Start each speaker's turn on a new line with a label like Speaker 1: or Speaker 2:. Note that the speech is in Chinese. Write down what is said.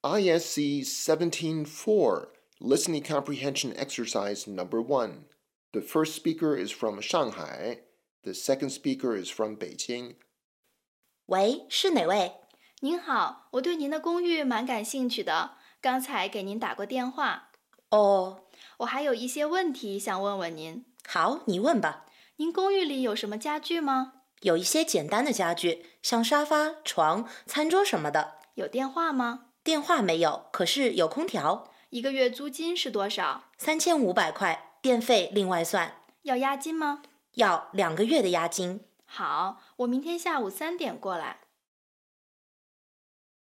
Speaker 1: ISC 17-4, Listening Comprehension Exercise Number 1. The first speaker is from Shanghai. The second speaker is from Beijing.
Speaker 2: 喂，是哪位？
Speaker 3: 您好，我对您的公寓蛮感兴趣的，刚才给您打过电话。
Speaker 2: 哦，
Speaker 3: 我还有一些问题想问问您。
Speaker 2: 好，你问吧。
Speaker 3: 您公寓里有什么家具吗？
Speaker 2: 有一些简单的家具，像沙发、床、餐桌什么的。
Speaker 3: 有电话吗？
Speaker 2: 电话没有，可是有空调。
Speaker 3: 一个月租金是多少
Speaker 2: ？3500块，电费另外算。
Speaker 3: 要押金吗？
Speaker 2: 要2个月的押金。
Speaker 3: 好，我明天下午3点过来。